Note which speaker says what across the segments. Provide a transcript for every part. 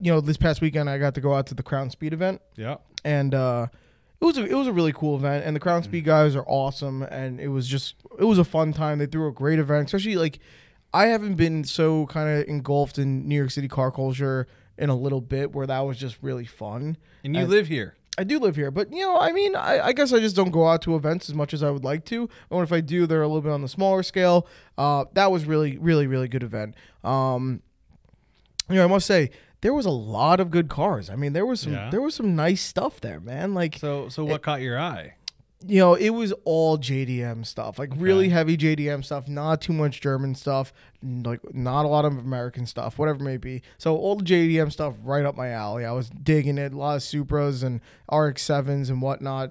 Speaker 1: this past weekend I got to go out to the Crown Speed event.
Speaker 2: Yeah.
Speaker 1: And it was a really cool event, and the Crown Speed guys are awesome, and it was a fun time. They threw a great event, especially like I haven't been so kind of engulfed in New York City car culture in a little bit where that was just really fun.
Speaker 2: And you live here.
Speaker 1: I do live here, but I guess I just don't go out to events as much as I would like to. Or if I do, they're a little bit on the smaller scale. That was really, really, really good event. I must say there was a lot of good cars. I mean, there was some nice stuff there, man. Like,
Speaker 2: so what caught your eye?
Speaker 1: It was all JDM stuff, like really heavy JDM stuff, not too much German stuff, like not a lot of American stuff, whatever it may be. So all the JDM stuff right up my alley. I was digging it. A lot of Supras and RX-7s and whatnot.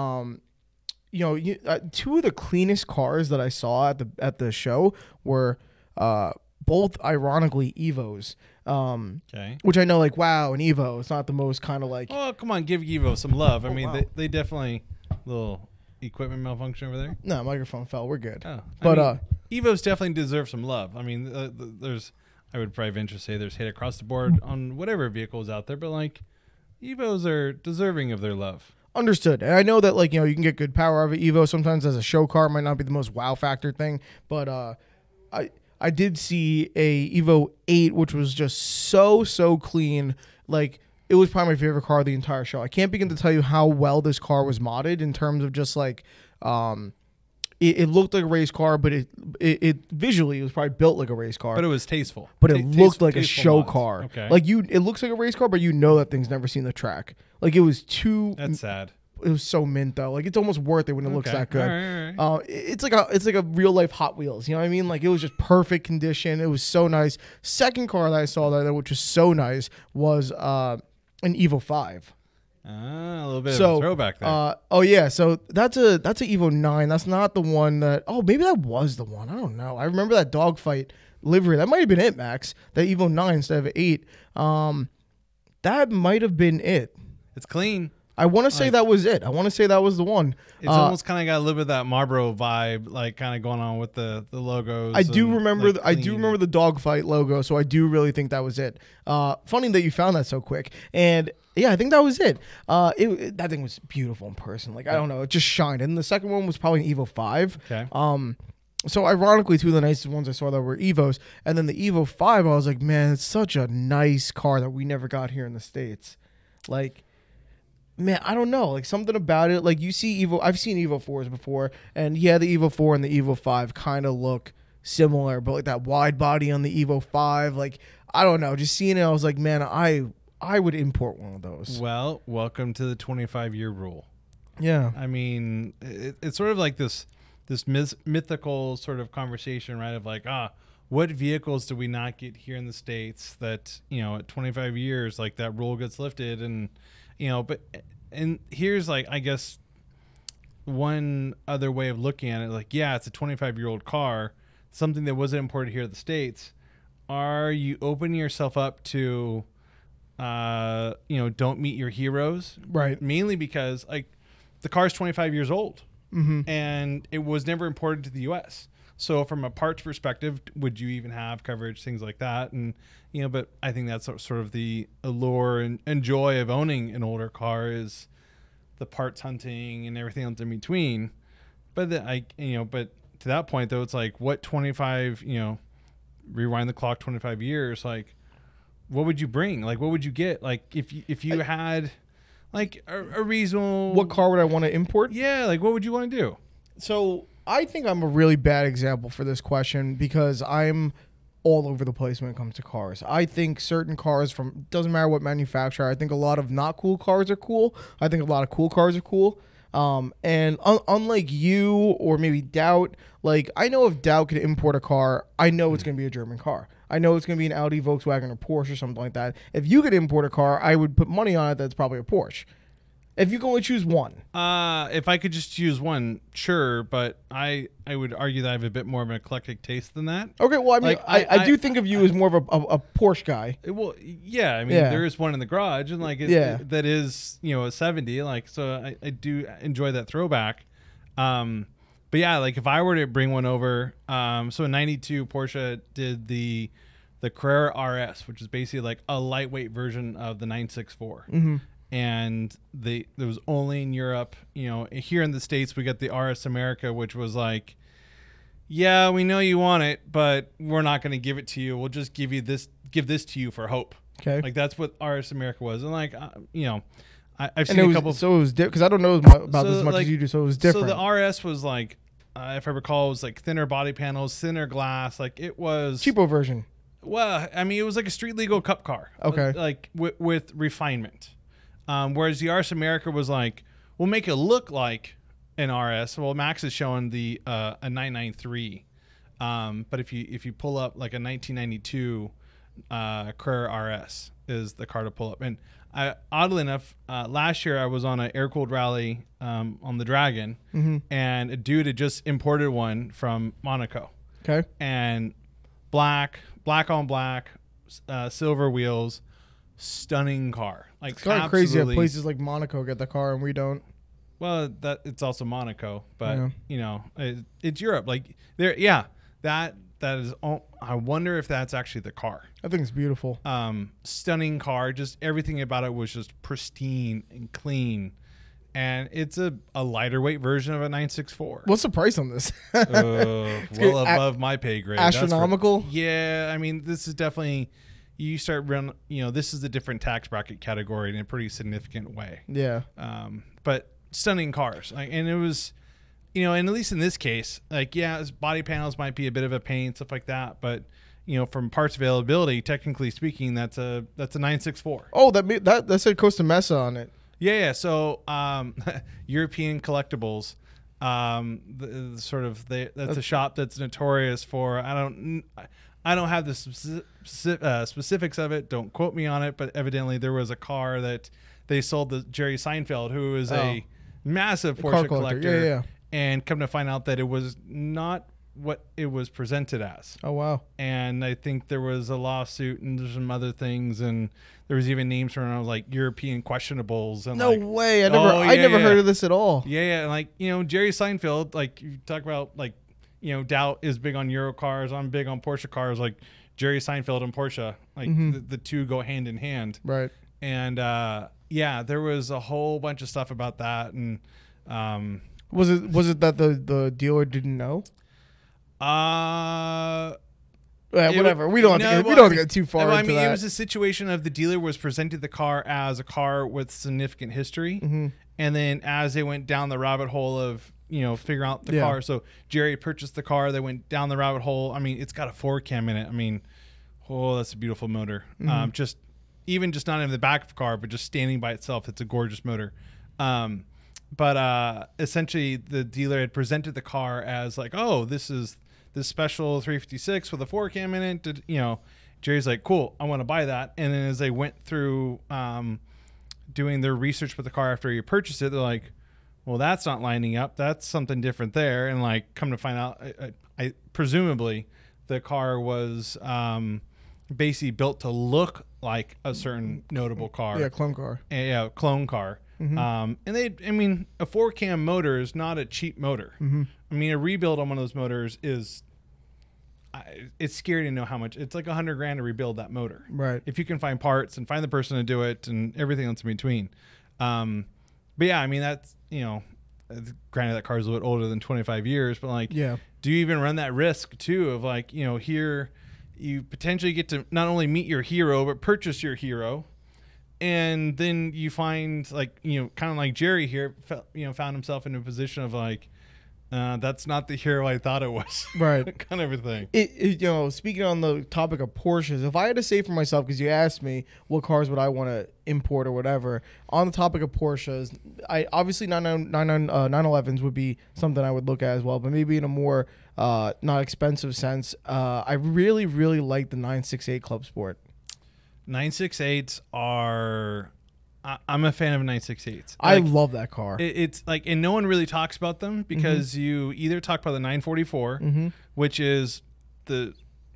Speaker 1: Two of the cleanest cars that I saw at the show were both ironically Evos. Which I know, like, wow, an Evo. It's not the most kind of like.
Speaker 2: Oh, come on, give Evo some love. I mean, they definitely little equipment malfunction over there.
Speaker 1: No, microphone fell. We're good.
Speaker 2: Oh,
Speaker 1: but
Speaker 2: Evos definitely deserve some love. I mean, I would probably venture to say there's hate across the board on whatever vehicle is out there, but like Evos are deserving of their love.
Speaker 1: Understood. And I know that you can get good power out of an Evo. Sometimes as a show car, it might not be the most wow factor thing, but I did see a Evo 8, which was just so clean. Like, it was probably my favorite car of the entire show. I can't begin to tell you how well this car was modded in terms of just like, it looked like a race car, but it visually it was probably built like a race car.
Speaker 2: But it was tasteful.
Speaker 1: But it looked like a show
Speaker 2: mods.
Speaker 1: car.
Speaker 2: Okay.
Speaker 1: Like it looks like a race car, but that thing's never seen the track. Like it was too.
Speaker 2: That's sad.
Speaker 1: It was so mint though. Like it's almost worth it when it looks that good.
Speaker 2: All right.
Speaker 1: It's like a real life Hot Wheels. You know what I mean? Like it was just perfect condition. It was so nice. Second car that I saw there, which was so nice, was an Evo 5.
Speaker 2: A little bit of a throwback there.
Speaker 1: So that's a Evo 9. That's not the one that. Oh, maybe that was the one. I don't know. I remember that dogfight livery. That might have been it, Max. That Evo 9 instead of 8. That might have been it.
Speaker 2: It's clean.
Speaker 1: I want to say that was it. I want to say that was the one.
Speaker 2: It's almost kind of got a little bit of that Marlboro vibe, like kind of going on with the logos.
Speaker 1: I do remember. I do remember the dogfight logo, so I do really think that was it. Funny that you found that so quick. And yeah, I think that was it. That thing was beautiful in person. Like I don't know, it just shined. And the second one was probably an Evo 5.
Speaker 2: Okay.
Speaker 1: So ironically, two of the nicest ones I saw that were Evos, and then the Evo 5, I was like, man, it's such a nice car that we never got here in the States. Like. Man, I don't know. Like something about it. Like you see Evo. I've seen Evo 4s before, and yeah, the Evo 4 and the Evo 5 kind of look similar, but like that wide body on the Evo 5, like I don't know. Just seeing it, I was like, man, I would import one of those.
Speaker 2: Well, welcome to the 25-year rule.
Speaker 1: Yeah.
Speaker 2: I mean, it's sort of like this mythical sort of conversation, right? Of like, what vehicles do we not get here in the States that at 25 years, like that rule gets lifted and. And here's like, I guess one other way of looking at it, like, yeah, it's a 25-year-old car, something that wasn't imported here in the States. Are you opening yourself up to, don't meet your heroes?
Speaker 1: Right.
Speaker 2: Mainly because like the car's 25 years old and it was never imported to the U.S. So from a parts perspective, would you even have coverage, things like that? And, but I think that's sort of the allure and joy of owning an older car is the parts hunting and everything else in between. But but to that point though, it's like what 25, rewind the clock 25 years, like what would you bring? Like, what would you get? Like if you had like a reasonable,
Speaker 1: what car would I want to import?
Speaker 2: Yeah. Like what would you want to do?
Speaker 1: So I think I'm a really bad example for this question because I'm all over the place when it comes to cars. I think certain cars doesn't matter what manufacturer. I think a lot of not cool cars are cool. I think a lot of cool cars are cool. And unlike you or maybe Doubt, like I know if Doubt could import a car, I know it's going to be a German car. I know it's going to be an Audi, Volkswagen, or Porsche or something like that. If you could import a car, I would put money on it that's probably a Porsche. If you can only choose one.
Speaker 2: If I could just choose one, sure, but I would argue that I have a bit more of an eclectic taste than that.
Speaker 1: Okay, well, I mean, like, I do think of you as more of a Porsche guy.
Speaker 2: Well, yeah, I mean, there is one in the garage, and like, that is a 70, like, so I do enjoy that throwback. But yeah, like if I were to bring one over, so in '92 Porsche did the the Carrera RS, which is basically like a lightweight version of the 964. And there was only in Europe. You know, here in the States, we got the RS America, which was like, yeah, we know you want it, but we're not going to give it to you. We'll just give this to you for hope.
Speaker 1: Okay.
Speaker 2: Like that's what RS America was. And like, you know, I've
Speaker 1: And
Speaker 2: seen
Speaker 1: it
Speaker 2: a
Speaker 1: was,
Speaker 2: couple.
Speaker 1: so it was because I don't know about this as much
Speaker 2: like,
Speaker 1: as you do, so it was different.
Speaker 2: So the RS was like, if I recall, it was like thinner body panels, thinner glass. Like it was
Speaker 1: cheapo version.
Speaker 2: Well, I mean, it was like a street legal cup car.
Speaker 1: Okay.
Speaker 2: Like with refinement. Whereas the RS America was like, we'll make it look like an RS. Well, Max is showing a 993. But if you pull up like a 1992 Carrera RS is the car to pull up. And oddly enough, last year I was on an air-cooled rally on the Dragon, and a dude had just imported one from Monaco.
Speaker 1: Okay.
Speaker 2: And black on black, silver wheels, stunning car. Like
Speaker 1: It's kind of crazy that places like Monaco get the car and we don't.
Speaker 2: Well, that it's also Monaco, but
Speaker 1: Yeah.
Speaker 2: you know, it's Europe. Like there, yeah, that is. I wonder if that's actually the car.
Speaker 1: I think it's beautiful.
Speaker 2: Stunning car. Just everything about it was just pristine and clean, and it's a lighter weight version of a 964.
Speaker 1: What's the price on this?
Speaker 2: Well above my pay grade.
Speaker 1: Astronomical?
Speaker 2: Yeah, I mean, this is definitely. You start run. You know, this is a different tax bracket category in a pretty significant way.
Speaker 1: Yeah.
Speaker 2: But stunning cars, like, and it was, you know, and at least in this case, like, yeah, body panels might be a bit of a pain, stuff like that, but you know, from parts availability, technically speaking, that's a 964.
Speaker 1: Oh, that said Costa Mesa on it.
Speaker 2: Yeah. So, European collectibles, that's a shop that's notorious for. I don't have the specifics of it. Don't quote me on it, but evidently there was a car that they sold to Jerry Seinfeld, who is a massive Porsche collector.
Speaker 1: Yeah.
Speaker 2: And come to find out that it was not what it was presented as.
Speaker 1: Oh, wow.
Speaker 2: And I think there was a lawsuit and there's some other things, and there was even names from like European questionables. And
Speaker 1: No
Speaker 2: like,
Speaker 1: way. I never heard of this at all.
Speaker 2: Yeah. And like, you know, Jerry Seinfeld, like you talk about like, you know, Doubt is big on Euro cars. I'm big on Porsche cars. Like Jerry Seinfeld and Porsche, like the two go hand in hand.
Speaker 1: Right.
Speaker 2: And yeah, there was a whole bunch of stuff about that. And
Speaker 1: was it that the dealer didn't know? Whatever. We don't have to get too far into that.
Speaker 2: It was a situation of the dealer was presenting the car as a car with significant history, and then as they went down the rabbit hole of, you know, figuring out the car. So Jerry purchased the car. They went down the rabbit hole. I mean, it's got a 4Cam in it. I mean, that's a beautiful motor. Just not in the back of the car, but just standing by itself, it's a gorgeous motor. But essentially, the dealer had presented the car as like, oh, this is this special 356 with a 4Cam in it. You know, Jerry's like, cool, I want to buy that. And then as they went through doing their research with the car after you purchased it, they're like, well, that's not lining up. That's something different there. And like, come to find out, I presumably the car was basically built to look like a certain notable car.
Speaker 1: Yeah, clone car.
Speaker 2: Yeah, clone car. And a 4Cam motor is not a cheap motor. I mean, a rebuild on one of those motors is, it's scary to know how much. It's like $100,000 to rebuild that motor.
Speaker 1: Right.
Speaker 2: If you can find parts and find the person to do it and everything else in between. But yeah, I mean, that's, you know, granted that car's a little bit older than 25 years, but like,
Speaker 1: yeah,
Speaker 2: do you even run that risk too of like, you know, here you potentially get to not only meet your hero, but purchase your hero. And then you find like, you know, kind of like Jerry here, found himself in a position of like, that's not the hero I thought it was.
Speaker 1: Right.
Speaker 2: Kind of a thing.
Speaker 1: You know, speaking on the topic of Porsches, if I had to say for myself, because you asked me what cars would I want to import or whatever, on the topic of Porsches, obviously 911s would be something I would look at as well, but maybe in a more not expensive sense. I really, really like the 968 Club Sport.
Speaker 2: 968s are... I'm a fan of 968s.
Speaker 1: I love that car.
Speaker 2: It's like, and no one really talks about them because you either talk about the 944, which is the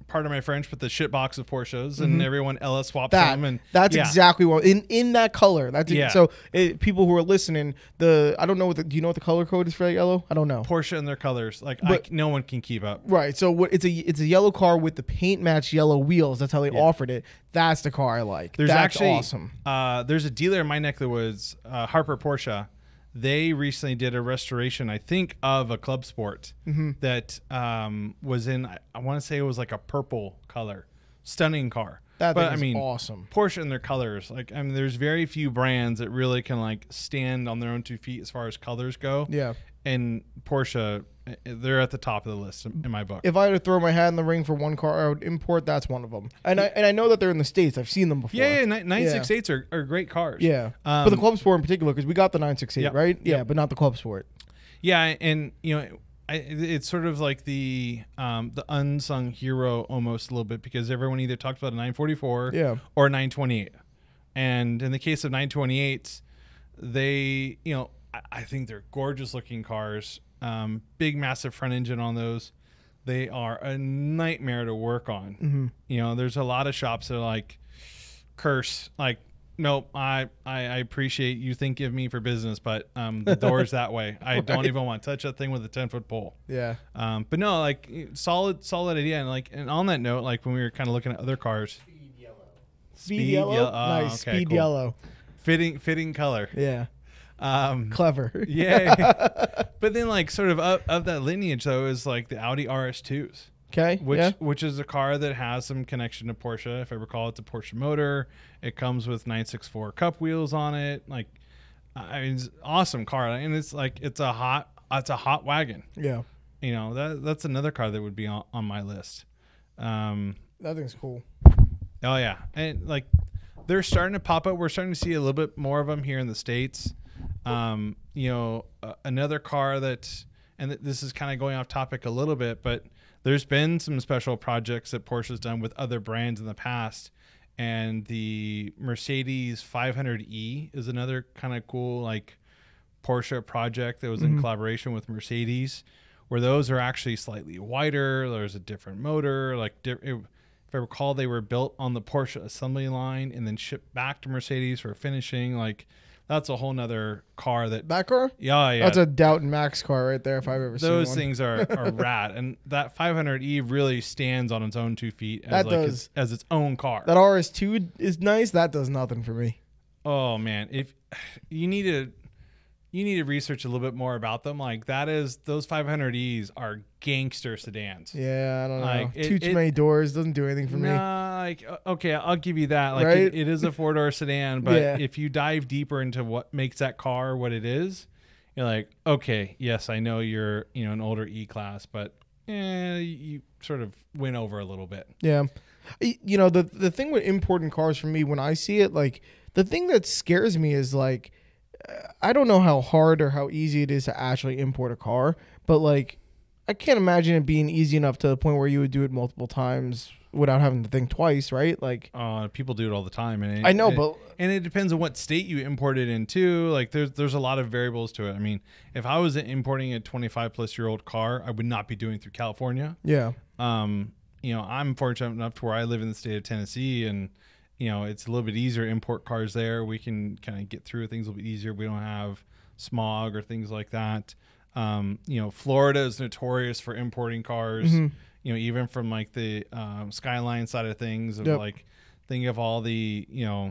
Speaker 2: part of my French, but the shit box of Porsches, and everyone LS swaps
Speaker 1: That
Speaker 2: them, and
Speaker 1: that's
Speaker 2: yeah.
Speaker 1: exactly what in that color. That's
Speaker 2: Yeah.
Speaker 1: so people who are listening, I don't know what do you know what the color code is for that yellow? I don't know.
Speaker 2: Porsche and their colors, like
Speaker 1: But-
Speaker 2: no one can keep up.
Speaker 1: Right. So what it's a yellow car with the paint match yellow wheels. That's how they offered it. That's the car I like.
Speaker 2: There's
Speaker 1: That's
Speaker 2: actually
Speaker 1: awesome.
Speaker 2: There's a dealer in my neck of the woods, Harper Porsche. They recently did a restoration, I think, of a Club Sport that was in. I want to say it was like a purple color, stunning car.
Speaker 1: That
Speaker 2: but
Speaker 1: thing
Speaker 2: I
Speaker 1: is
Speaker 2: mean,
Speaker 1: awesome.
Speaker 2: Porsche and their colors. Like, I mean, there's very few brands that really can like stand on their own 2 feet as far as colors go.
Speaker 1: Yeah.
Speaker 2: And Porsche, they're at the top of the list in my book.
Speaker 1: If I had to throw my hat in the ring for one car I would import, that's one of them. And I know that they're in the States. I've seen them before.
Speaker 2: Yeah, 968s are great cars.
Speaker 1: Yeah. But the Club Sport in particular, because we got the 968,
Speaker 2: Yep.
Speaker 1: right? Yeah,
Speaker 2: Yep.
Speaker 1: but not the Club Sport.
Speaker 2: Yeah, and you know, it's sort of like the unsung hero almost a little bit, because everyone either talks about a 944
Speaker 1: Yeah.
Speaker 2: or a 928. And in the case of 928s, they, you know, I think they're gorgeous looking cars. Big, massive front engine on those. They are a nightmare to work on. You know, there's a lot of shops that are like, curse, like, nope, I appreciate you think of me for business, but the door's that way. I don't even want to touch that thing with a 10-foot pole.
Speaker 1: Yeah.
Speaker 2: But no, like solid idea. And on that note, like when we were kind of looking at other cars,
Speaker 1: Speed yellow.
Speaker 2: Oh,
Speaker 1: Nice.
Speaker 2: okay,
Speaker 1: Speed
Speaker 2: cool.
Speaker 1: yellow.
Speaker 2: fitting color.
Speaker 1: Yeah.
Speaker 2: Um,
Speaker 1: Clever.
Speaker 2: yeah. But then like sort of of that lineage though is like the Audi RS2s.
Speaker 1: Okay.
Speaker 2: Which is a car that has some connection to Porsche. If I recall, it's a Porsche motor. It comes with 964 cup wheels on it. Like, I mean, it's an awesome car, and it's like it's a hot wagon.
Speaker 1: Yeah.
Speaker 2: You know, that's another car that would be on my list.
Speaker 1: That thing's cool.
Speaker 2: Oh yeah, and like they're starting to pop up. We're starting to see a little bit more of them here in the States. You know, another car that, and this is kind of going off topic a little bit, but there's been some special projects that Porsche's done with other brands in the past, and the Mercedes 500e is another kind of cool like Porsche project that was in collaboration with Mercedes, where those are actually slightly wider. There's a different motor. Like if I recall, they were built on the Porsche assembly line and then shipped back to Mercedes for finishing. Like that's a whole nother car that.
Speaker 1: That car?
Speaker 2: Yeah.
Speaker 1: That's a Doubting Max car right there if I've ever seen one.
Speaker 2: Those things are rad. And that 500e really stands on its own 2 feet as
Speaker 1: That
Speaker 2: like
Speaker 1: does.
Speaker 2: as its own car.
Speaker 1: That RS2 is nice. That does nothing for me.
Speaker 2: Oh man, if you need to research a little bit more about them. Like those 500es are gangster sedans.
Speaker 1: Yeah, I don't know.
Speaker 2: Like,
Speaker 1: Too many doors doesn't do anything for me.
Speaker 2: Like okay, I'll give you that. Like
Speaker 1: Right?
Speaker 2: it is a 4-door sedan, but
Speaker 1: Yeah.
Speaker 2: if you dive deeper into what makes that car what it is, you're like, okay, yes, I know you're an older E class, but you sort of win over a little bit.
Speaker 1: Yeah. You know, the thing with importing cars for me when I see it, like the thing that scares me is like I don't know how hard or how easy it is to actually import a car, but like I can't imagine it being easy enough to the point where you would do it multiple times without having to think twice, right? Like
Speaker 2: People do it all the time, and
Speaker 1: I know, but
Speaker 2: it depends on what state you import it into. Like there's a lot of variables to it. I mean, if I was importing a 25-plus-year-old car, I would not be doing it through California.
Speaker 1: yeah.
Speaker 2: You know, I'm fortunate enough to where I live in the state of Tennessee, and you know, it's a little bit easier to import cars there. We can kind of get through things a little bit easier. We don't have smog or things like that. You know, Florida is notorious for importing cars. You know, even from like the Skyline side of things, of like think of all the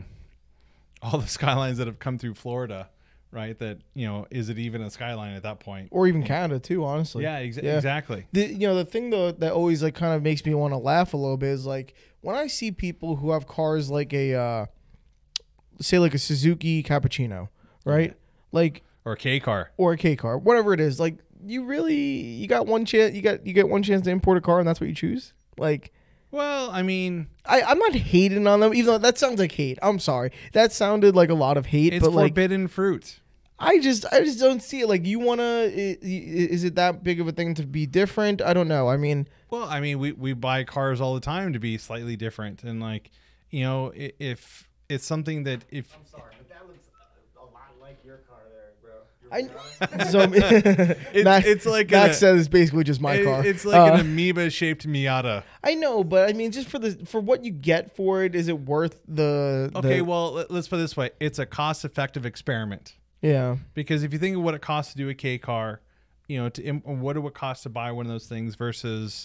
Speaker 2: Skylines that have come through Florida, right? That, you know, is it even a Skyline at that point?
Speaker 1: Or even Canada too, honestly.
Speaker 2: Yeah, exactly.
Speaker 1: The thing though that always like kind of makes me want to laugh a little bit is like when I see people who have cars like a say like a Suzuki Cappuccino, right? Like
Speaker 2: Or a K car.
Speaker 1: or a K car, whatever it is. Like you got one chance, you get one chance to import a car and that's what you choose? Like
Speaker 2: Well, I mean,
Speaker 1: I'm not hating on them, even though that sounds like hate. I'm sorry. That sounded like a lot of hate,
Speaker 2: it's
Speaker 1: but like
Speaker 2: forbidden fruit.
Speaker 1: I just don't see it. Like you wanna, is it that big of a thing to be different? I don't know. I mean,
Speaker 2: Well, I mean, we buy cars all the time to be slightly different, and like, you know, if it's something that if
Speaker 3: I'm sorry, but that looks a lot like your car there, bro. Your
Speaker 1: So
Speaker 2: It's like
Speaker 1: Max says it's basically just my car.
Speaker 2: It's like an amoeba-shaped Miata.
Speaker 1: I know, but I mean, just for what you get for it, is it worth the?
Speaker 2: Okay, well, let's put it this way: it's a cost-effective experiment.
Speaker 1: Yeah.
Speaker 2: Because if you think of what it costs to do a K car, what it would cost to buy one of those things versus,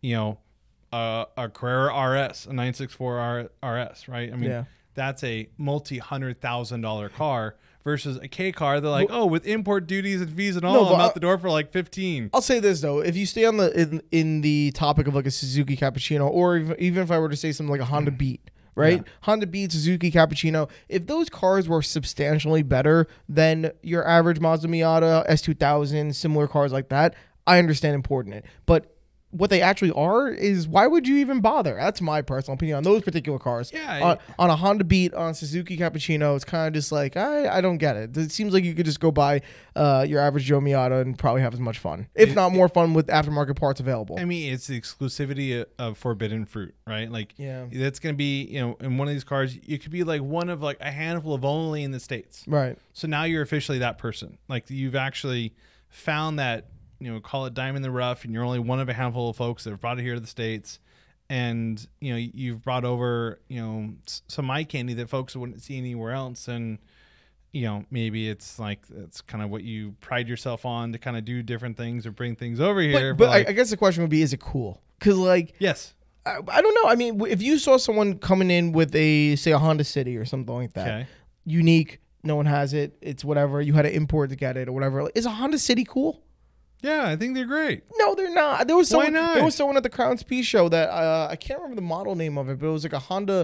Speaker 2: a Carrera RS, a 964 RS, right? I mean, that's a multi-$100,000 car versus a K car. They're like, with import duties and fees and all, I'm out the door for like 15.
Speaker 1: I'll say this though: if you stay on in the topic of like a Suzuki Cappuccino, or even if I were to say something like a Honda Beat. Right? Yeah. Honda Beat, Suzuki Cappuccino. If those cars were substantially better than your average Mazda Miata, S2000, similar cars like that, I understand importing it. But what they actually are is, why would you even bother? That's my personal opinion on those particular cars.
Speaker 2: Yeah.
Speaker 1: On a Honda Beat, on a Suzuki Cappuccino, it's kind of just like, I don't get it. It seems like you could just go buy your average Joe Miata and probably have as much fun, if not more fun, with aftermarket parts available.
Speaker 2: I mean, it's the exclusivity of forbidden fruit, right? Like, that's going to be, in one of these cars, you could be like one of like a handful of only in the States.
Speaker 1: Right.
Speaker 2: So now you're officially that person. Like, you've actually found that, call it diamond in the rough, and you're only one of a handful of folks that have brought it here to the States. And, you've brought over, some eye candy that folks wouldn't see anywhere else. And, maybe it's like, that's kind of what you pride yourself on, to kind of do different things or bring things over here.
Speaker 1: But I guess the question would be, is it cool? Because like,
Speaker 2: yes,
Speaker 1: I don't know. I mean, if you saw someone coming in with a Honda City or something like that, unique, no one has it, it's whatever, you had to import to get it or whatever. Is a Honda City cool?
Speaker 2: Yeah, I think they're great.
Speaker 1: No, they're not. Why not? There was someone at the Crown Speed show that I can't remember the model name of it, but it was like a Honda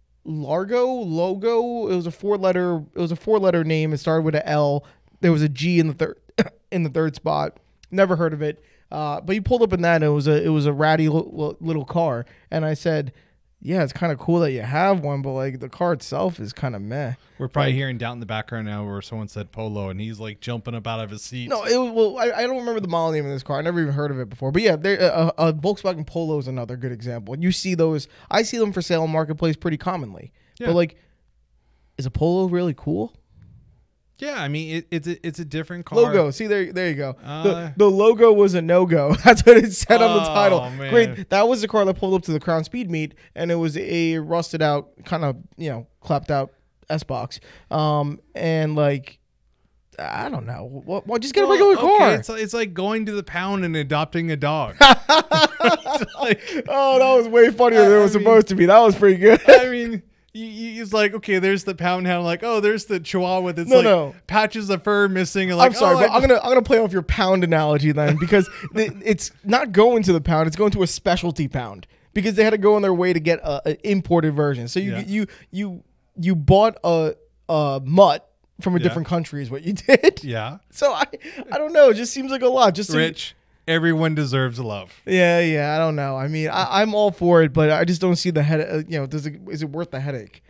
Speaker 1: logo. It was a four-letter name. It started with an L. There was a G in the third spot. Never heard of it. But he pulled up in that, and it was a ratty little car. And I said, yeah, it's kind of cool that you have one, but like the car itself is kind of meh.
Speaker 2: We're probably hearing down in the background now where someone said Polo, and he's like jumping up out of his seat.
Speaker 1: No, I don't remember the model name of this car. I never even heard of it before. But yeah, a Volkswagen Polo is another good example. You see those. I see them for sale in Marketplace pretty commonly. Yeah. But like, is a Polo really cool?
Speaker 2: Yeah, I mean, it's a different car.
Speaker 1: Logo. See, there you go. The logo was a no-go. That's what it said on the title. Man. Great. That was the car that pulled up to the Crown Speed meet, and it was a rusted out, kind of, clapped out S-Box. And like, I don't know. Well, just get a regular car.
Speaker 2: It's like going to the pound and adopting a dog.
Speaker 1: Like, oh, that was way funnier than it was supposed to be. That was pretty good.
Speaker 2: I mean... It's like, okay, there's the pound hound, like, oh, there's the chihuahua that's patches of fur missing. And like,
Speaker 1: I'm sorry, but I'm gonna play off your pound analogy then, because it's not going to the pound, it's going to a specialty pound, because they had to go on their way to get an imported version. So you bought a mutt from a different country is what you did.
Speaker 2: Yeah.
Speaker 1: So I don't know. It just seems like a lot. Just
Speaker 2: Rich. Everyone deserves love.
Speaker 1: Yeah. I don't know. I mean, I'm all for it, but I just don't see the headache. Is it worth the headache?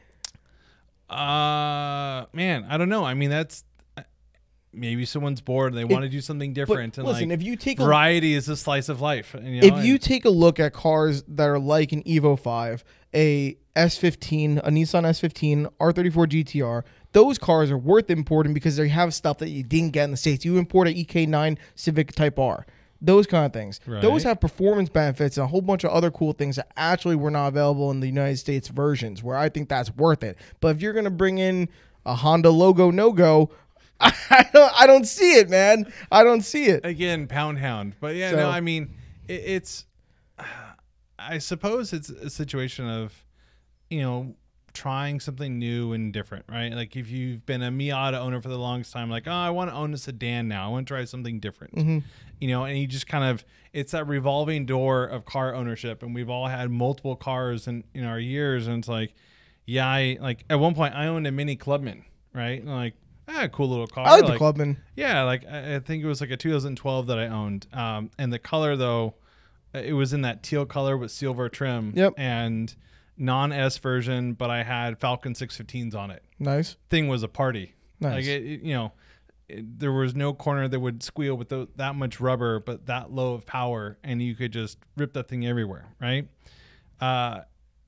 Speaker 2: Man, I don't know. I mean, that's maybe someone's bored and they want to do something different. And
Speaker 1: listen, if you take
Speaker 2: variety is a slice of life.
Speaker 1: If you take a look at cars that are like an Evo 5, a S15, a Nissan S15, R34 GTR, those cars are worth importing because they have stuff that you didn't get in the States. You import an EK9 Civic Type R. Those kind of things. Right. Those have performance benefits and a whole bunch of other cool things that actually were not available in the United States versions, where I think that's worth it. But if you're going to bring in a Honda logo no-go, I don't see it, man. I don't see it.
Speaker 2: Again, pound hound. But yeah, no, I mean, it's I suppose it's a situation of, trying something new and different, right? Like if you've been a Miata owner for the longest time, like, oh, I want to own a sedan now. I want to try something different, and you just kind of, it's that revolving door of car ownership. And we've all had multiple cars in our years. And it's like, yeah, at one point I owned a Mini Clubman, right? And like, cool little car.
Speaker 1: I like the Clubman.
Speaker 2: Yeah. Like I think it was like a 2012 that I owned. And the color though, it was in that teal color with silver trim.
Speaker 1: Yep.
Speaker 2: And non-S version, but I had Falcon 615s on it.
Speaker 1: Nice.
Speaker 2: Thing was a party.
Speaker 1: Nice.
Speaker 2: Like there was no corner that would squeal with that much rubber, but that low of power, and you could just rip that thing everywhere, right?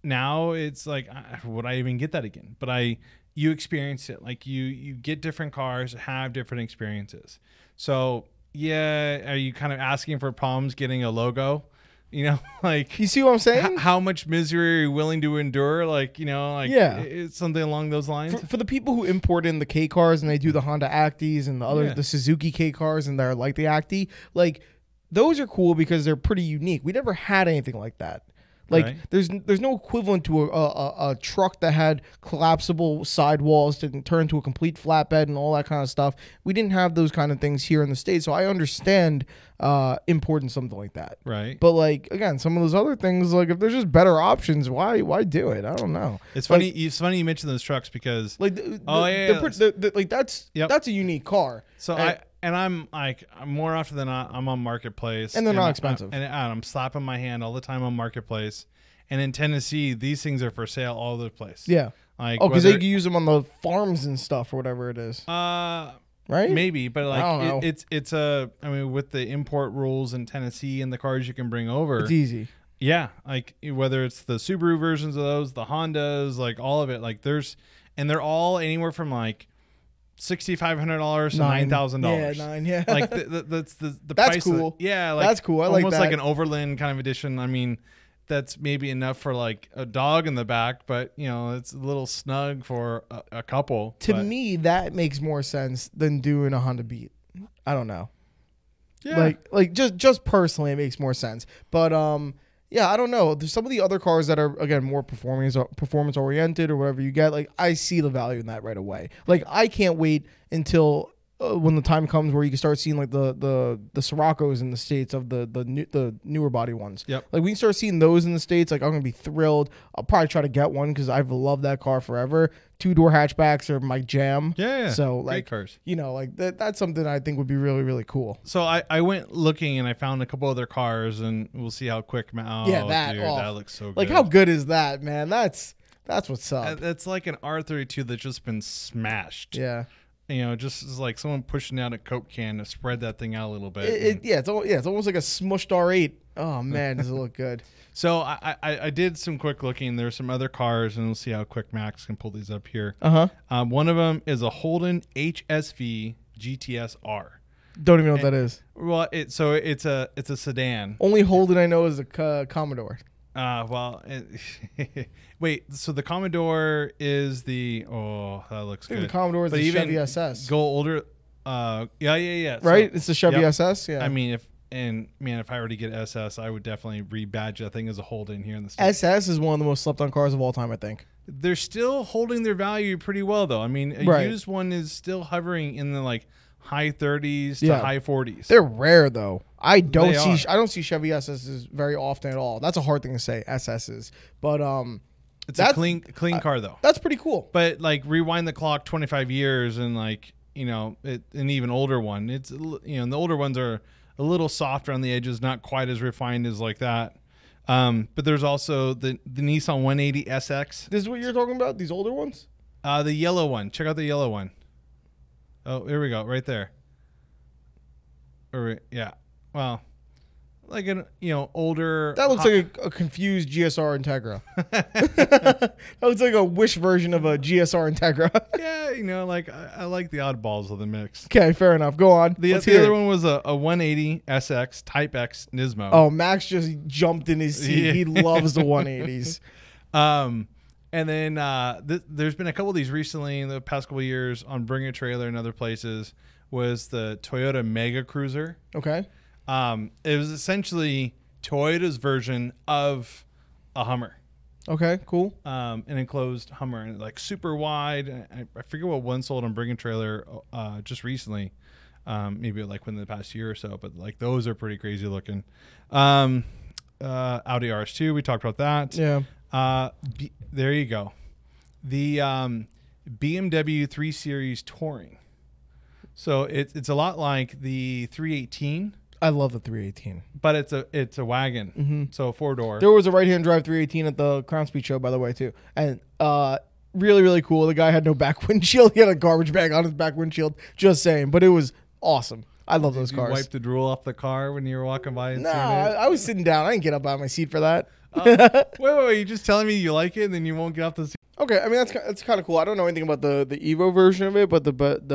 Speaker 2: now it's like, would I even get that again? But you experience it. Like you get different cars, have different experiences. So yeah, are you kind of asking for problems getting a logo? You know, like,
Speaker 1: You see what I'm saying?
Speaker 2: how much misery are you willing to endure? Like, you know, like,
Speaker 1: Yeah.
Speaker 2: it's something along those lines.
Speaker 1: For the people who import in the K cars and they do the Honda Actis and the other
Speaker 2: Yeah.
Speaker 1: the Suzuki K cars and they're like the Acti, like those are cool because they're pretty unique. We never had anything like that. Like
Speaker 2: Right.
Speaker 1: there's no equivalent to a truck that had collapsible sidewalls to turn into a complete flatbed and all that kind of stuff. We didn't have those kind of things here in the States, so I understand importing something like that.
Speaker 2: Right.
Speaker 1: But like again, some of those other things, like if there's just better options, why do it? I don't know.
Speaker 2: It's funny. It's funny you mentioned those trucks because
Speaker 1: Like like that's
Speaker 2: Yep.
Speaker 1: that's a unique car.
Speaker 2: so I'm more often than not, I'm on Marketplace,
Speaker 1: And they're not expensive.
Speaker 2: and I'm slapping my hand all the time on Marketplace. And in Tennessee, these things are for sale all over the place.
Speaker 1: Yeah.
Speaker 2: Like,
Speaker 1: Oh, because they
Speaker 2: whether-
Speaker 1: can use them on the farms and stuff or whatever it is, right?
Speaker 2: maybe, but
Speaker 1: I don't know.
Speaker 2: like it's I mean, with the import rules in Tennessee and the cars you can bring over,
Speaker 1: It's easy.
Speaker 2: yeah, like whether it's the Subaru versions of those, the Hondas, like all of it, like they're all anywhere from like $6,500 to $9,000.
Speaker 1: Yeah, 9. Yeah.
Speaker 2: Like that's the
Speaker 1: That's
Speaker 2: price.
Speaker 1: cool.
Speaker 2: Yeah, like
Speaker 1: That's cool. I like
Speaker 2: almost like
Speaker 1: that.
Speaker 2: an Overland kind of edition. I mean, that's maybe enough for like a dog in the back, but you know, it's a little snug for a couple.
Speaker 1: To
Speaker 2: but,
Speaker 1: me, that makes more sense than doing a Honda Beat. I don't know.
Speaker 2: yeah,
Speaker 1: Like just personally, it makes more sense. But yeah, I don't know. There's some of the other cars that are again more performance oriented or whatever you get. Like I see the value in that right away. Like I can't wait until when the time comes where you can start seeing like the Sirocco's in the States of the newer body ones.
Speaker 2: Yep.
Speaker 1: Like we can start seeing those in the States. Like I'm gonna be thrilled. I'll probably try to get one because I've loved that car forever. 2-door hatchbacks are my jam.
Speaker 2: yeah.
Speaker 1: So
Speaker 2: great
Speaker 1: like
Speaker 2: cars.
Speaker 1: you know like that's something I think would be really really cool.
Speaker 2: So I went looking and I found a couple other cars, and we'll see how quick. Oh,
Speaker 1: Yeah, that-
Speaker 2: dude,
Speaker 1: oh.
Speaker 2: that looks so good.
Speaker 1: Like how good is that, man? That's what's up.
Speaker 2: That's like an R32 that's just been smashed.
Speaker 1: Yeah.
Speaker 2: You know, just is like someone pushing out a Coke can to spread that thing out a little bit.
Speaker 1: It's almost like a smushed R8. Oh man, does it look good?
Speaker 2: So I did some quick looking. There's some other cars, and we'll see how quick Max can pull these up here. One of them is a Holden HSV GTS R.
Speaker 1: Don't even know what that is.
Speaker 2: Well, it's a sedan.
Speaker 1: Only Holden I know is a Commodore.
Speaker 2: Wait. So the Commodore is that looks
Speaker 1: I think
Speaker 2: good.
Speaker 1: the Commodore is
Speaker 2: But
Speaker 1: the
Speaker 2: even
Speaker 1: Chevy SS.
Speaker 2: Go older. Yeah.
Speaker 1: Right?
Speaker 2: So,
Speaker 1: It's the Chevy
Speaker 2: yep.
Speaker 1: SS. Yeah.
Speaker 2: I mean, if I were to get SS, I would definitely rebadge that thing as a Holden here in the States.
Speaker 1: SS is one of the most slept on cars of all time. I think.
Speaker 2: They're still holding their value pretty well, though. I mean, a
Speaker 1: Right.
Speaker 2: used one is still hovering in the like high 30s to
Speaker 1: Yeah.
Speaker 2: high 40s.
Speaker 1: They're rare though. I don't
Speaker 2: They
Speaker 1: see Chevy SSs very often at all. That's a hard thing to say, SSs. But
Speaker 2: It's a clean car, though.
Speaker 1: that's pretty cool.
Speaker 2: But like rewind the clock 25 years and like, you know, an even older one. It's, you know, and the older ones are a little softer on the edges, not quite as refined as like that. But there's also the Nissan 180 SX.
Speaker 1: This is what you're talking about? These older ones?
Speaker 2: The yellow one. Check out the yellow one. Oh, here we go. Right there. Yeah. Well, like an older.
Speaker 1: That looks like a confused GSR Integra. That looks like a Wish version of a GSR Integra.
Speaker 2: Yeah, like I like the oddballs of the mix.
Speaker 1: Okay, fair enough. Go on.
Speaker 2: The
Speaker 1: Let's hear
Speaker 2: other
Speaker 1: it.
Speaker 2: one was a 180 SX Type X Nismo.
Speaker 1: Oh, Max just jumped in his seat.
Speaker 2: Yeah.
Speaker 1: He loves the 180s.
Speaker 2: And then there's been a couple of these recently in the past couple of years on Bring a Trailer and other places. Was the Toyota Mega Cruiser.
Speaker 1: Okay.
Speaker 2: It was essentially Toyota's version of a Hummer.
Speaker 1: Okay, cool.
Speaker 2: An enclosed Hummer, and like super wide. I forget what one sold on Bring a Trailer just recently, maybe like within the past year or so. But like those are pretty crazy looking. Audi RS2, we talked about that.
Speaker 1: Yeah.
Speaker 2: There you go. The BMW 3 Series Touring. So it's a lot like the 318.
Speaker 1: I love the 318.
Speaker 2: But it's a wagon, so a 4-door.
Speaker 1: There was a right-hand drive 318 at the Crown Speed show, by the way, too. And really, really cool. The guy had no back windshield. He had a garbage bag on his back windshield. Just saying. But it was awesome. I love those
Speaker 2: Did
Speaker 1: cars.
Speaker 2: you wipe the drool off the car when you were walking by and
Speaker 1: No,
Speaker 2: seeing it?
Speaker 1: I was sitting down. I didn't get up out of my seat for that.
Speaker 2: Wait, you're just telling me you like it and then you won't get off the seat?
Speaker 1: Okay, I mean that's kind of cool. I don't know anything about the Evo version of it, but the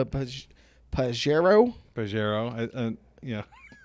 Speaker 1: Pajero,
Speaker 2: Yeah.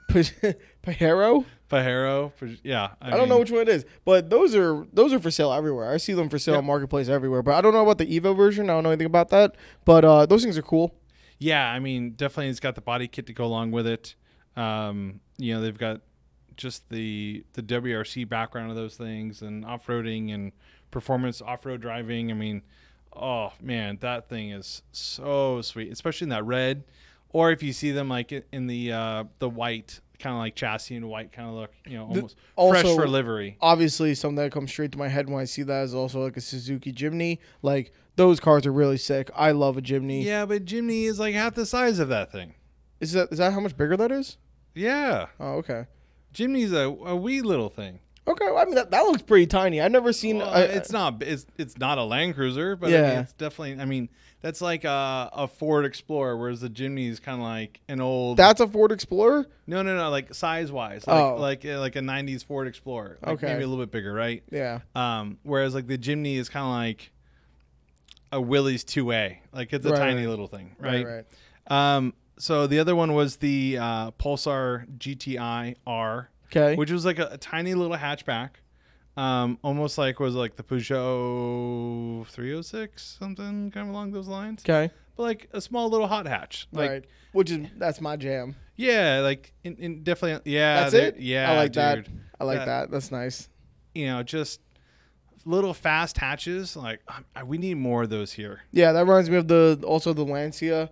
Speaker 1: Pajero.
Speaker 2: Pajero, yeah.
Speaker 1: I don't know which one it is, but those are for sale everywhere. I see them for sale on Marketplace everywhere. But I don't know about the Evo version. I don't know anything about that. But those things are cool.
Speaker 2: Yeah, I mean, definitely it's got the body kit to go along with it. They've got just the WRC background of those things and off-roading and performance off-road driving. I mean, oh man, that thing is so sweet, especially in that red. Or if you see them like in the white, kind of like chassis and white kind of look, almost fresh for livery.
Speaker 1: Obviously, something that comes straight to my head when I see that is also like a Suzuki Jimny. Like those cars are really sick. I love a Jimny.
Speaker 2: Yeah, but Jimny is like half the size of that thing.
Speaker 1: Is that how much bigger that is?
Speaker 2: Yeah.
Speaker 1: Oh, okay.
Speaker 2: Jimny's a wee little thing.
Speaker 1: Okay, well, I mean that looks pretty tiny. I've never seen.
Speaker 2: It's not a Land Cruiser, but I mean, it's definitely. I mean, that's like a Ford Explorer, whereas the Jimny is kind of like an old.
Speaker 1: That's a Ford Explorer.
Speaker 2: No, like size wise, like a '90s Ford Explorer, like maybe a little bit bigger, right?
Speaker 1: Yeah.
Speaker 2: Whereas like the Jimny is kind of like a Willys 2A, like it's a tiny little thing, right? Right. So the other one was the Pulsar GTI R.
Speaker 1: Okay.
Speaker 2: Which was like a tiny little hatchback, almost like the Peugeot 306, something kind of along those lines.
Speaker 1: Okay.
Speaker 2: But like a small little hot hatch, like
Speaker 1: that's my jam.
Speaker 2: Yeah, like in definitely
Speaker 1: That's it.
Speaker 2: Yeah,
Speaker 1: I like
Speaker 2: dude.
Speaker 1: that. I like that. That's nice.
Speaker 2: Just little fast hatches. Like we need more of those here.
Speaker 1: Yeah, that reminds me of the Lancia.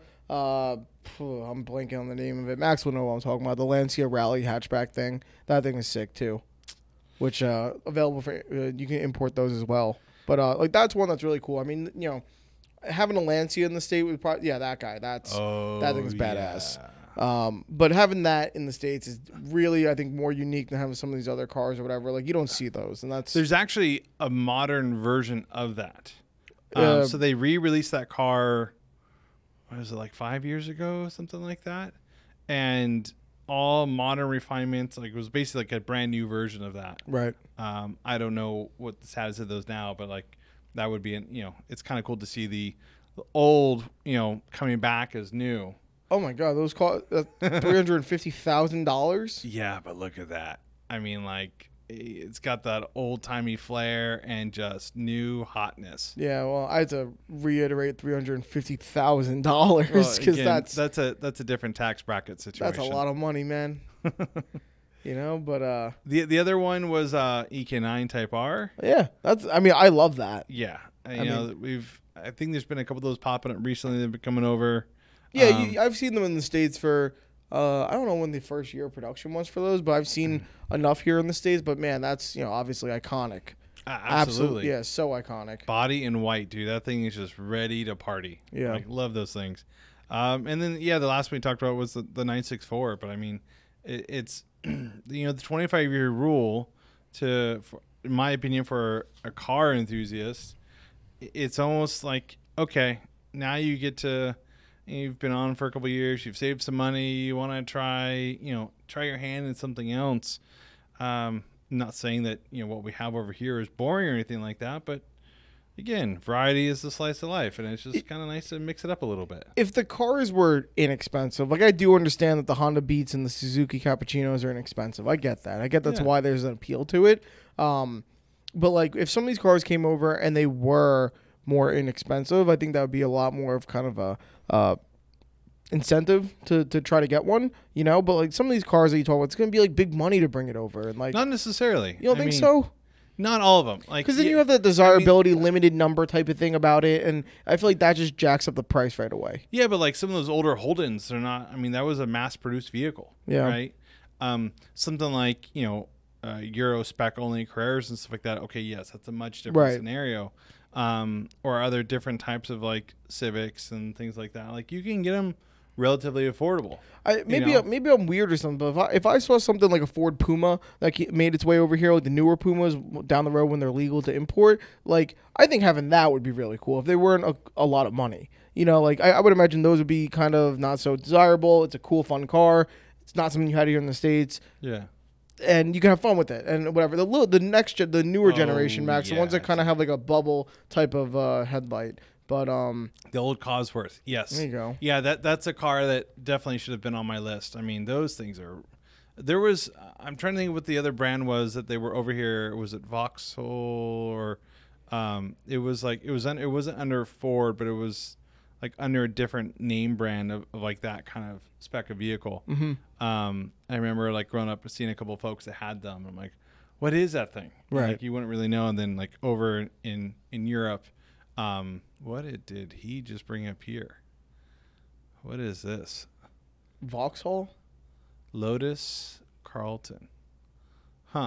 Speaker 1: I'm blanking on the name of it. Max will know what I'm talking about. The Lancia Rally hatchback thing. That thing is sick too. Which available for you can import those as well. But like that's one that's really cool. I mean, having a Lancia in the state would probably that guy. That thing's badass. Yeah. But having that in the States is really, I think, more unique than having some of these other cars or whatever. Like you don't see those, and there's
Speaker 2: actually a modern version of that. So they re-released that car. What was it, like 5 years ago, something like that? And all modern refinements, like it was basically like a brand new version of that.
Speaker 1: Right.
Speaker 2: I don't know what the status of those now, but like that would be, it's kind of cool to see the old, coming back as new.
Speaker 1: Oh my God, those cost $350,000.
Speaker 2: Yeah, but look at that. I mean, like it's got that old timey flair and just new hotness.
Speaker 1: Yeah, well, I had to reiterate $350,000 because
Speaker 2: that's a different tax bracket situation.
Speaker 1: That's a lot of money, man. But
Speaker 2: the other one was EK9 Type R.
Speaker 1: Yeah, I love that.
Speaker 2: Yeah, I think there's been a couple of those popping up recently. They've been coming over.
Speaker 1: Yeah, I've seen them in the States for. I don't know when the first year of production was for those, but I've seen enough here in the States. But man, that's obviously iconic.
Speaker 2: Absolutely,
Speaker 1: yeah, so iconic.
Speaker 2: Body in white, dude. That thing is just ready to party.
Speaker 1: Yeah,
Speaker 2: love those things. And then the last one we talked about was the 964. But I mean, it's the 25-year rule in my opinion, for a car enthusiast, it's almost like okay, now you get to. You've been on for a couple of years. You've saved some money. You want to try your hand in something else. Not saying that what we have over here is boring or anything like that, but again, variety is the slice of life, and it's just kind of nice to mix it up a little bit.
Speaker 1: If the cars were inexpensive, like I do understand that the Honda Beats and the Suzuki Cappuccinos are inexpensive. I get that. I get that's why there's an appeal to it. But like if some of these cars came over and they were more inexpensive, I think that would be a lot more of kind of a incentive to try to get one, but like some of these cars that you talk about, it's going to be like big money to bring it over. And like,
Speaker 2: not necessarily.
Speaker 1: You don't think so?
Speaker 2: Not all of them. Like,
Speaker 1: because then you have the desirability limited number type of thing about it. And I feel like that just jacks up the price right away.
Speaker 2: Yeah. But like some of those older Holdens, they're not, that was a mass produced vehicle.
Speaker 1: Yeah.
Speaker 2: Right. Something like, Euro spec only Carreras and stuff like that. Okay. Yes. That's a much different scenario. Or other different types of like Civics and things like that. Like you can get them relatively affordable.
Speaker 1: Maybe I'm weird or something, but if I saw something like a Ford Puma that made its way over here, like the newer Pumas down the road when they're legal to import, like I think having that would be really cool if they weren't a lot of money. Like I would imagine those would be kind of not so desirable. It's a cool, fun car. It's not something you had here in the States.
Speaker 2: Yeah.
Speaker 1: and you can have fun with it and whatever. The newer generation Max, the ones that
Speaker 2: yes.
Speaker 1: kind of have like a bubble type of headlight. But
Speaker 2: The old Cosworth, yes.
Speaker 1: there you go.
Speaker 2: Yeah, that's a car that definitely should have been on my list. I mean, those things are. There was. I'm trying to think what the other brand was that they were over here. Was it Vauxhall or? It was like it wasn't under Ford, but it was like under a different name brand of like that kind of spec of vehicle.
Speaker 1: Mm-hmm.
Speaker 2: I remember like growing up seeing a couple of folks that had them. I'm like, what is that thing? And,
Speaker 1: Right.
Speaker 2: like you wouldn't really know. And then like over in Europe, did he just bring up here? What is this?
Speaker 1: Vauxhall.
Speaker 2: Lotus Carlton. Huh.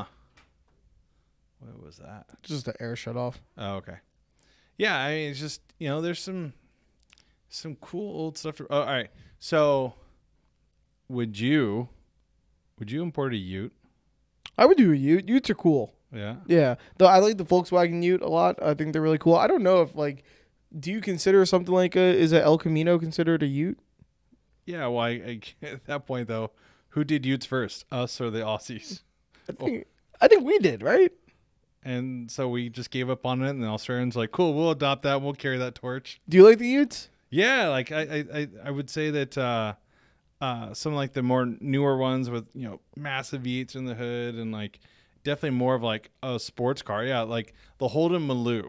Speaker 2: What was that?
Speaker 1: Just the air shut off.
Speaker 2: Oh, okay. Yeah, I mean, it's just, there's some cool old stuff. All right. So, would you import a Ute?
Speaker 1: I would do a Ute. Utes are cool.
Speaker 2: Yeah.
Speaker 1: Yeah, though I like the Volkswagen Ute a lot. I think they're really cool. I don't know if like, do you consider something like is a El Camino considered a Ute?
Speaker 2: Yeah. Well, at that point though, who did Utes first, us or the Aussies?
Speaker 1: I think we did, right?
Speaker 2: And so we just gave up on it, and the Australians like, cool, we'll adopt that, and we'll carry that torch.
Speaker 1: Do you like the Utes?
Speaker 2: Yeah, like I would say that some like the more newer ones with massive V8s in the hood and like definitely more of like a sports car. Yeah, like the Holden Maloo.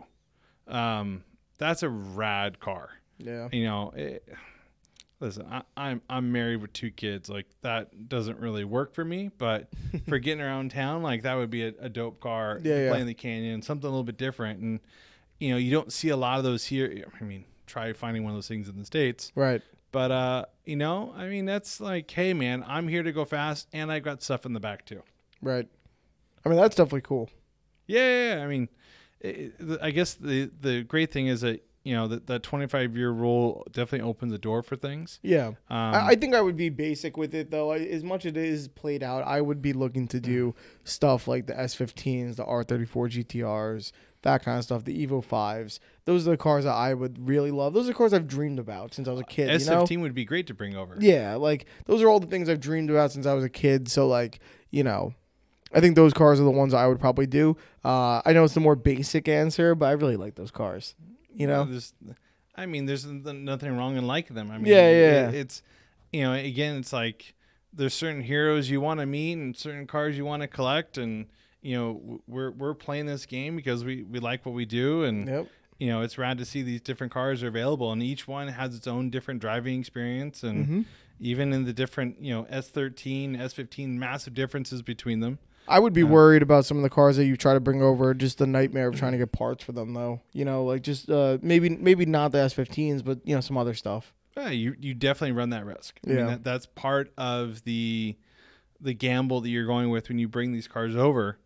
Speaker 2: That's a rad car.
Speaker 1: Yeah.
Speaker 2: Listen, I'm married with 2 kids. Like that doesn't really work for me, but for getting around town, like that would be a dope car.
Speaker 1: Yeah,
Speaker 2: Playing the canyon, something a little bit different. And you don't see a lot of those here. I mean, try finding one of those things in the States.
Speaker 1: Right.
Speaker 2: But I mean, that's like, hey man, I'm here to go fast, and I've got stuff in the back too.
Speaker 1: Right. I mean, that's definitely cool.
Speaker 2: Yeah. I mean, I guess the great thing is that that 25-year rule definitely opens the door for things.
Speaker 1: Yeah. I think I would be basic with it, though. As much as it is played out, I would be looking to do stuff like the S15s, the R34 GTRs, that kind of stuff, the Evo 5s. Those are the cars that I would really love. Those are cars I've dreamed about since I was a kid.
Speaker 2: S15 would be great to bring over.
Speaker 1: Yeah, like those are all the things I've dreamed about since I was a kid. So like, I think those cars are the ones I would probably do. I know it's the more basic answer, but I really like those cars.
Speaker 2: There's nothing wrong in liking them. I mean,
Speaker 1: Yeah.
Speaker 2: It's again, it's like there's certain heroes you want to meet and certain cars you want to collect, and we're playing this game because we like what we do, and
Speaker 1: Yep.
Speaker 2: It's rad to see these different cars are available, and each one has its own different driving experience, and even in the different S13, S15, massive differences between them.
Speaker 1: I would be worried about some of the cars that you try to bring over. Just the nightmare of trying to get parts for them, though. Like just maybe not the S15s, but some other stuff.
Speaker 2: Yeah, you definitely run that risk. I mean, that's part of the gamble that you're going with when you bring these cars over.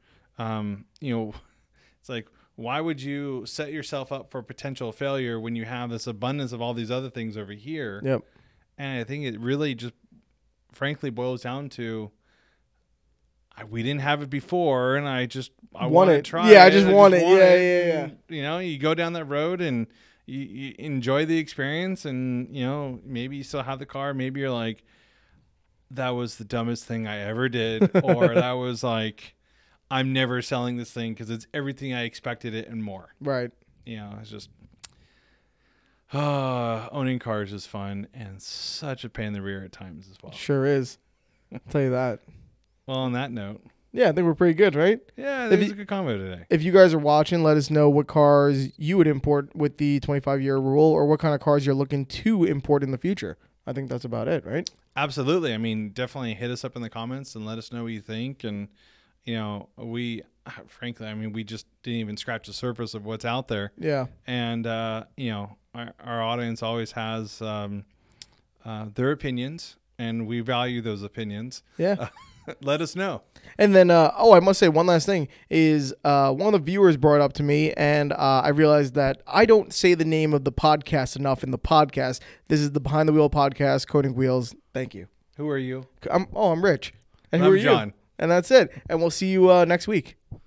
Speaker 2: It's like, why would you set yourself up for potential failure when you have this abundance of all these other things over here?
Speaker 1: Yep.
Speaker 2: And I think it really just, frankly, boils down to, we didn't have it before, and I want to try it.
Speaker 1: Yeah, I just want it. Yeah.
Speaker 2: And, you go down that road and you enjoy the experience, and maybe you still have the car. Maybe you're like, that was the dumbest thing I ever did, or that was like, I'm never selling this thing because it's everything I expected it and more.
Speaker 1: Right.
Speaker 2: It's just owning cars is fun and such a pain in the rear at times as well.
Speaker 1: Sure is. I'll tell you that.
Speaker 2: Well, on that note,
Speaker 1: yeah, I think we're pretty good, right?
Speaker 2: Yeah, that was a good combo today.
Speaker 1: If you guys are watching, let us know what cars you would import with the 25-year rule, or what kind of cars you're looking to import in the future. I think that's about it, right?
Speaker 2: Absolutely. I mean, definitely hit us up in the comments and let us know what you think. And, we, frankly, we just didn't even scratch the surface of what's out there.
Speaker 1: Yeah.
Speaker 2: And, our audience always has their opinions, and we value those opinions.
Speaker 1: Yeah.
Speaker 2: Let us know.
Speaker 1: And then, I must say one last thing is one of the viewers brought up to me, and I realized that I don't say the name of the podcast enough in the podcast. This is the Behind the Wheel podcast, Coding Wheels. Thank you.
Speaker 2: Who are you?
Speaker 1: I'm Rich. And
Speaker 2: I'm
Speaker 1: who are
Speaker 2: John.
Speaker 1: You? And that's it. And we'll see you next week.